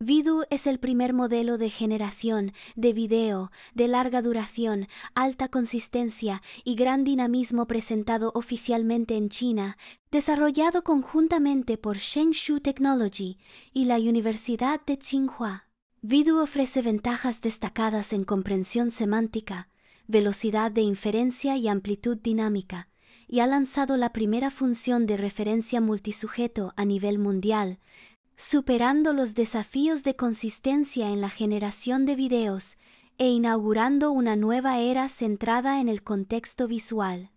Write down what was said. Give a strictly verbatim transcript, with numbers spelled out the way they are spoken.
Vidu es el primer modelo de generación de video de larga duración, alta consistencia y gran dinamismo presentado oficialmente en China, desarrollado conjuntamente por Shengshu Technology y la Universidad de Tsinghua. Vidu ofrece ventajas destacadas en comprensión semántica, velocidad de inferencia y amplitud dinámica, y ha lanzado la primera función de referencia multisujeto a nivel mundial, superando los desafíos de consistencia en la generación de videos e inaugurando una nueva era centrada en el contexto visual.